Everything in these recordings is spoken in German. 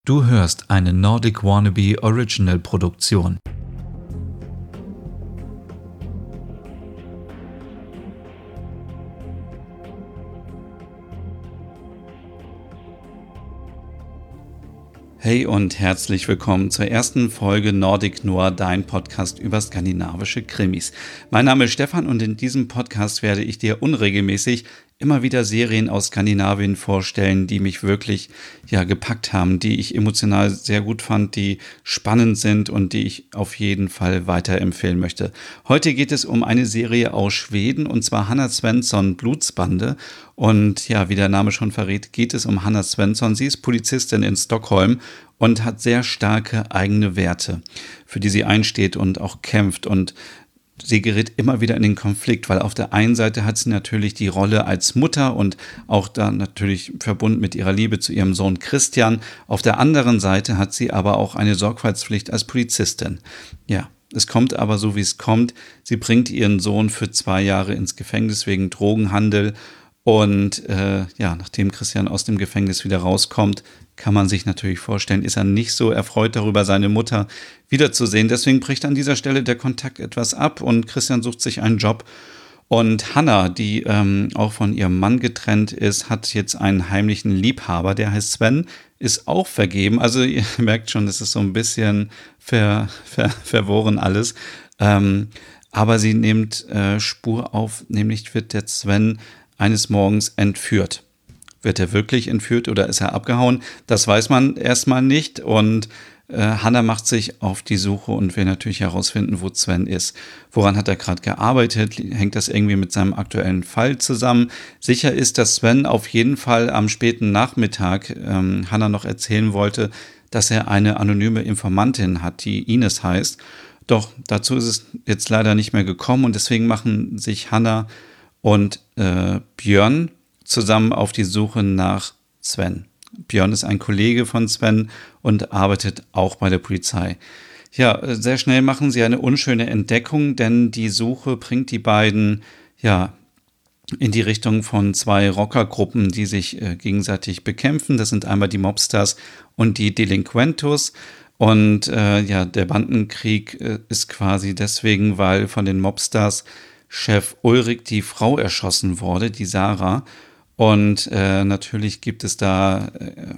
Du hörst eine Nordic Wannabe Original Produktion. Hey und herzlich willkommen zur ersten Folge Nordic Noir, dein Podcast über skandinavische Krimis. Mein Name ist Stefan und in diesem Podcast werde ich dir unregelmäßig immer wieder Serien aus Skandinavien vorstellen, die mich wirklich gepackt haben, die ich emotional sehr gut fand, die spannend sind und die ich auf jeden Fall weiterempfehlen möchte. Heute geht es um eine Serie aus Schweden und zwar Hanna Svensson, Blutsbande. Und ja, wie der Name schon verrät, geht es um Hanna Svensson. Sie ist Polizistin in Stockholm und hat sehr starke eigene Werte, für die sie einsteht und auch kämpft. Und sie gerät immer wieder in den Konflikt, weil auf der einen Seite hat sie natürlich die Rolle als Mutter und auch da natürlich verbunden mit ihrer Liebe zu ihrem Sohn Christian. Auf der anderen Seite hat sie aber auch eine Sorgfaltspflicht als Polizistin. Ja, es kommt aber so, wie es kommt. Sie bringt ihren Sohn für 2 Jahre ins Gefängnis wegen Drogenhandel. Und nachdem Christian aus dem Gefängnis wieder rauskommt, kann man sich natürlich vorstellen, ist er nicht so erfreut darüber, seine Mutter wiederzusehen. Deswegen bricht an dieser Stelle der Kontakt etwas ab und Christian sucht sich einen Job. Und Hanna, die auch von ihrem Mann getrennt ist, hat jetzt einen heimlichen Liebhaber, der heißt Sven, ist auch vergeben. Also ihr merkt schon, es ist so ein bisschen verworren alles. Aber sie nimmt Spur auf, nämlich wird der Sven eines Morgens entführt. Wird er wirklich entführt oder ist er abgehauen? Das weiß man erstmal nicht. Und Hanna macht sich auf die Suche und will natürlich herausfinden, wo Sven ist. Woran hat er gerade gearbeitet? Hängt das irgendwie mit seinem aktuellen Fall zusammen? Sicher ist, dass Sven auf jeden Fall am späten Nachmittag Hanna noch erzählen wollte, dass er eine anonyme Informantin hat, die Ines heißt. Doch dazu ist es jetzt leider nicht mehr gekommen und deswegen machen sich Hanna und Björn zusammen auf die Suche nach Sven. Björn ist ein Kollege von Sven und arbeitet auch bei der Polizei. Ja, sehr schnell machen sie eine unschöne Entdeckung, denn die Suche bringt die beiden in die Richtung von 2 Rockergruppen, die sich gegenseitig bekämpfen. Das sind einmal die Mobsters und die Delinquentos. Und der Bandenkrieg ist quasi deswegen, weil von den Mobsters Chef Ulrich die Frau erschossen wurde, die Sarah. Und natürlich gibt es da,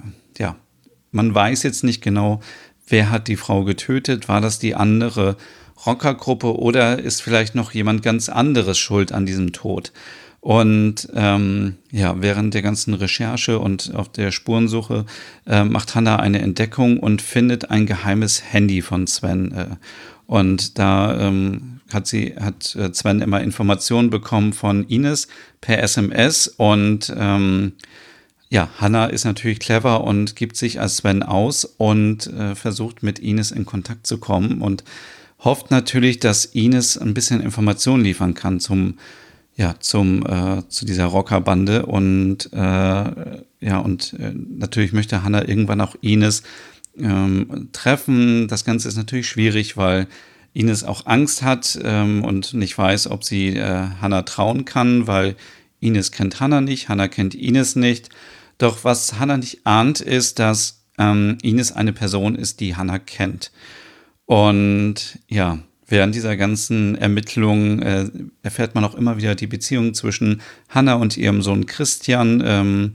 man weiß jetzt nicht genau, wer hat die Frau getötet. War das die andere Rockergruppe oder ist vielleicht noch jemand ganz anderes schuld an diesem Tod? Und während der ganzen Recherche und auf der Spurensuche macht Hanna eine Entdeckung und findet ein geheimes Handy von Sven. Und da hat Sven immer Informationen bekommen von Ines per SMS und Hanna ist natürlich clever und gibt sich als Sven aus und versucht mit Ines in Kontakt zu kommen und hofft natürlich, dass Ines ein bisschen Informationen liefern kann zu dieser Rockerbande und natürlich möchte Hanna irgendwann auch Ines treffen. Das Ganze ist natürlich schwierig, weil Ines auch Angst hat und nicht weiß, ob sie Hanna trauen kann, weil Ines kennt Hanna nicht, Hanna kennt Ines nicht. Doch was Hanna nicht ahnt, ist, dass Ines eine Person ist, die Hanna kennt. Und ja, während dieser ganzen Ermittlungen erfährt man auch immer wieder die Beziehung zwischen Hanna und ihrem Sohn Christian.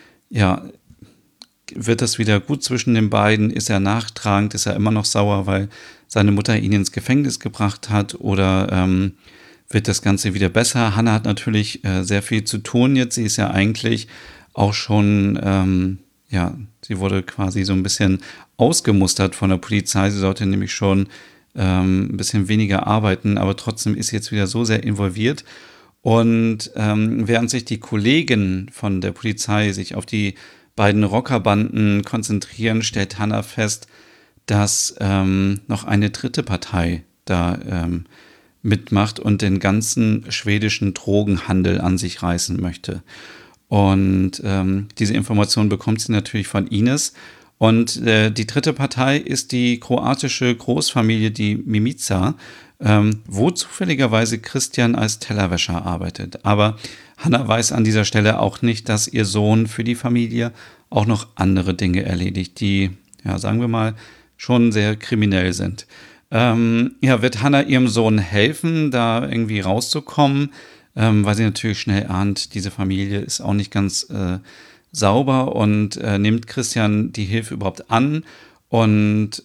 Wird das wieder gut zwischen den beiden? Ist er nachtragend? Ist er immer noch sauer, weil seine Mutter ihn ins Gefängnis gebracht hat? Oder wird das Ganze wieder besser? Hanna hat natürlich sehr viel zu tun jetzt. Sie ist ja eigentlich auch schon, sie wurde quasi so ein bisschen ausgemustert von der Polizei. Sie sollte nämlich schon ein bisschen weniger arbeiten, aber trotzdem ist sie jetzt wieder so sehr involviert. Und während sich die Kollegen von der Polizei sich auf die beiden Rockerbanden konzentrieren, stellt Hanna fest, dass noch eine dritte Partei da mitmacht und den ganzen schwedischen Drogenhandel an sich reißen möchte. Und diese Information bekommt sie natürlich von Ines. Und die dritte Partei ist die kroatische Großfamilie, die Mimica, wo zufälligerweise Christian als Tellerwäscher arbeitet. Aber Hanna weiß an dieser Stelle auch nicht, dass ihr Sohn für die Familie auch noch andere Dinge erledigt, die ja, sagen wir mal, schon sehr kriminell sind. Ja, wird Hannah ihrem Sohn helfen, da irgendwie rauszukommen, weil sie natürlich schnell ahnt, diese Familie ist auch nicht ganz sauber und nimmt Christian die Hilfe überhaupt an und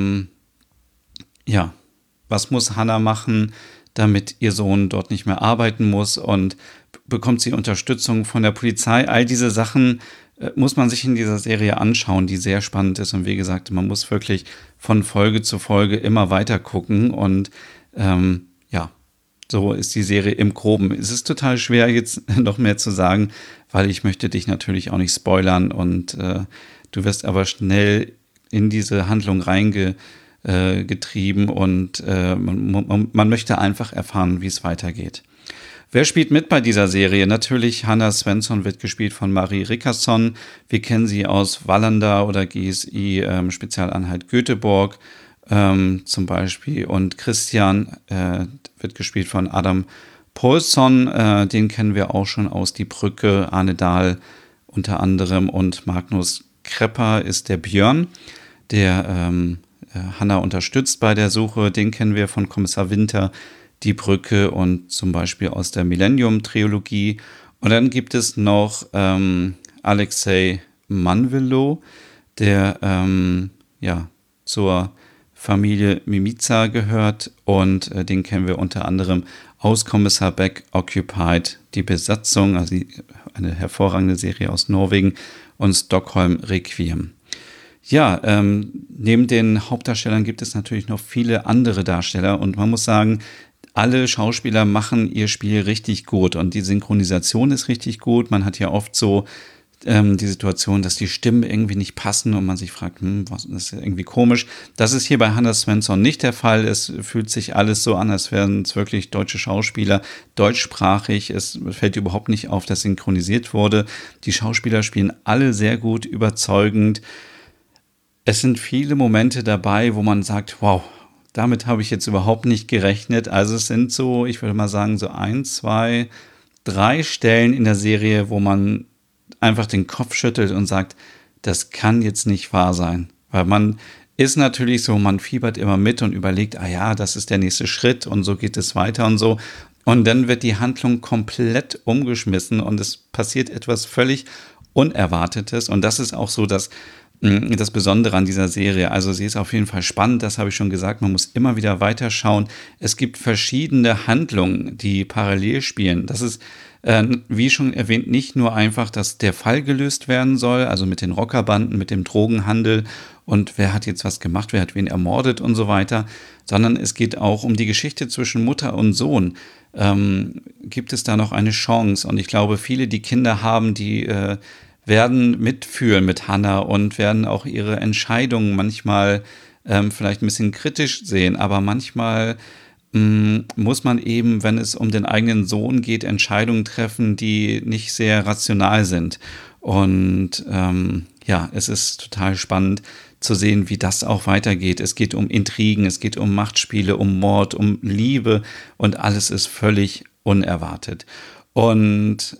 ja, was muss Hannah machen, damit ihr Sohn dort nicht mehr arbeiten muss und bekommt sie Unterstützung von der Polizei? All diese Sachen muss man sich in dieser Serie anschauen, die sehr spannend ist. Und wie gesagt, man muss wirklich von Folge zu Folge immer weiter gucken. Und ja, so ist die Serie im Groben. Es ist total schwer, jetzt noch mehr zu sagen, weil ich möchte dich natürlich auch nicht spoilern. Und du wirst aber schnell in diese Handlung reingetrieben und man möchte einfach erfahren, wie es weitergeht. Wer spielt mit bei dieser Serie? Natürlich Hannah Svensson wird gespielt von Marie Rickardsson. Wir kennen sie aus Wallander oder GSI Spezialeinheit Göteborg zum Beispiel. Und Christian wird gespielt von Adam Paulsson. Den kennen wir auch schon aus Die Brücke, Arne Dahl unter anderem. Und Magnus Krepper ist der Björn, der Hannah unterstützt bei der Suche. Den kennen wir von Kommissar Winter, Die Brücke und zum Beispiel aus der Millennium-Trilogie. Und dann gibt es noch Alexei Manvelo, der ja, zur Familie Mimica gehört und den kennen wir unter anderem aus Kommissar Beck Occupied, die Besatzung, also eine hervorragende Serie aus Norwegen und Stockholm Requiem. Ja, neben den Hauptdarstellern gibt es natürlich noch viele andere Darsteller und man muss sagen, alle Schauspieler machen ihr Spiel richtig gut und die Synchronisation ist richtig gut. Man hat ja oft so die Situation, dass die Stimmen irgendwie nicht passen und man sich fragt, was ist irgendwie komisch. Das ist hier bei Hannah Svensson nicht der Fall. Es fühlt sich alles so an, als wären es wirklich deutsche Schauspieler, deutschsprachig. Es fällt überhaupt nicht auf, dass synchronisiert wurde. Die Schauspieler spielen alle sehr gut, überzeugend. Es sind viele Momente dabei, wo man sagt, wow, damit habe ich jetzt überhaupt nicht gerechnet. Also es sind so, ich würde mal sagen, so 1, 2, 3 Stellen in der Serie, wo man einfach den Kopf schüttelt und sagt, das kann jetzt nicht wahr sein. Weil man ist natürlich so, man fiebert immer mit und überlegt, ah ja, das ist der nächste Schritt und so geht es weiter und so. Und dann wird die Handlung komplett umgeschmissen und es passiert etwas völlig Unerwartetes. Und das ist auch so das Besondere an dieser Serie. Also sie ist auf jeden Fall spannend, das habe ich schon gesagt. Man muss immer wieder weiterschauen. Es gibt verschiedene Handlungen, die parallel spielen. Das ist, wie schon erwähnt, nicht nur einfach, dass der Fall gelöst werden soll, also mit den Rockerbanden, mit dem Drogenhandel und wer hat jetzt was gemacht, wer hat wen ermordet und so weiter, sondern es geht auch um die Geschichte zwischen Mutter und Sohn. Gibt es da noch eine Chance? Und ich glaube, viele, die Kinder haben, die werden mitfühlen mit Hannah und werden auch ihre Entscheidungen manchmal vielleicht ein bisschen kritisch sehen, aber manchmal muss man eben, wenn es um den eigenen Sohn geht, Entscheidungen treffen, die nicht sehr rational sind. Und ja, es ist total spannend zu sehen, wie das auch weitergeht. Es geht um Intrigen, es geht um Machtspiele, um Mord, um Liebe und alles ist völlig unerwartet. Und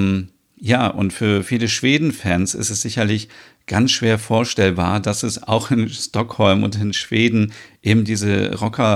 ja, und für viele Schweden-Fans ist es sicherlich ganz schwer vorstellbar, dass es auch in Stockholm und in Schweden eben diese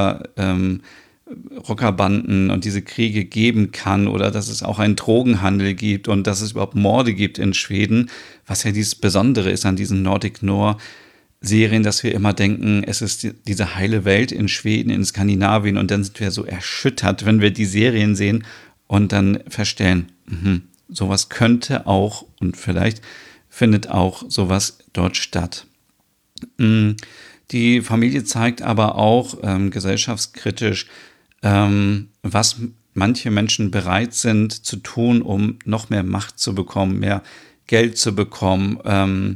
Rockerbanden und diese Kriege geben kann oder dass es auch einen Drogenhandel gibt und dass es überhaupt Morde gibt in Schweden, was ja dieses Besondere ist an diesen Nordic Noir Serien, dass wir immer denken, es ist diese heile Welt in Schweden, in Skandinavien und dann sind wir so erschüttert, wenn wir die Serien sehen und dann feststellen, sowas könnte auch und vielleicht findet auch sowas dort statt. Die Familie zeigt aber auch gesellschaftskritisch, was manche Menschen bereit sind zu tun, um noch mehr Macht zu bekommen, mehr Geld zu bekommen.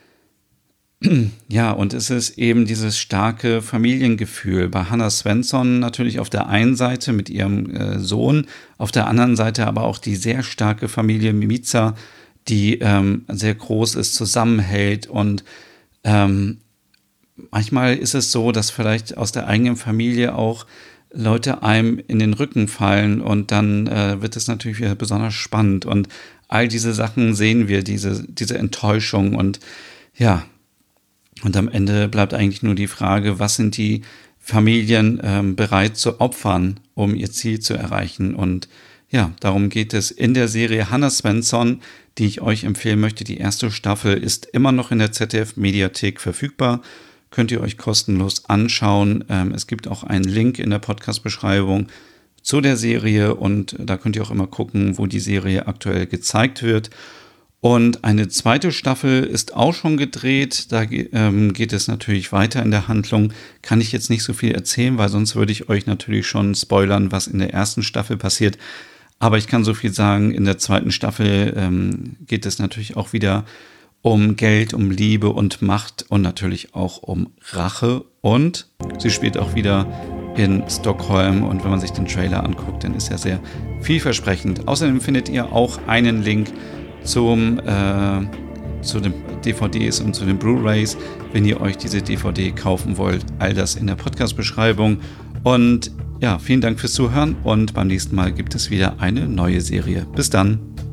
Ja, und es ist eben dieses starke Familiengefühl. Bei Hannah Svensson natürlich auf der einen Seite mit ihrem Sohn, auf der anderen Seite aber auch die sehr starke Familie Mimica, die sehr groß ist, zusammenhält und manchmal ist es so, dass vielleicht aus der eigenen Familie auch Leute einem in den Rücken fallen und dann wird es natürlich wieder besonders spannend und all diese Sachen sehen wir, diese Enttäuschung und ja, Und am Ende bleibt eigentlich nur die Frage, was sind die Familien bereit zu opfern, um ihr Ziel zu erreichen. Und ja, darum geht es in der Serie Hannah Svensson, die ich euch empfehlen möchte. Die erste Staffel ist immer noch in der ZDF-Mediathek verfügbar. Könnt ihr euch kostenlos anschauen. Es gibt auch einen Link in der Podcast-Beschreibung zu der Serie und da könnt ihr auch immer gucken, wo die Serie aktuell gezeigt wird. Und eine zweite Staffel ist auch schon gedreht. Da geht es natürlich weiter in der Handlung. Kann ich jetzt nicht so viel erzählen, weil sonst würde ich euch natürlich schon spoilern, was in der ersten Staffel passiert. Aber ich kann so viel sagen, in der zweiten Staffel geht es natürlich auch wieder um Geld, um Liebe und Macht und natürlich auch um Rache. Und sie spielt auch wieder in Stockholm. Und wenn man sich den Trailer anguckt, dann ist er sehr vielversprechend. Außerdem findet ihr auch einen Link zu den DVDs und zu den Blu-rays, wenn ihr euch diese DVD kaufen wollt. All das in der Podcast-Beschreibung. Und ja, vielen Dank fürs Zuhören und beim nächsten Mal gibt es wieder eine neue Serie. Bis dann!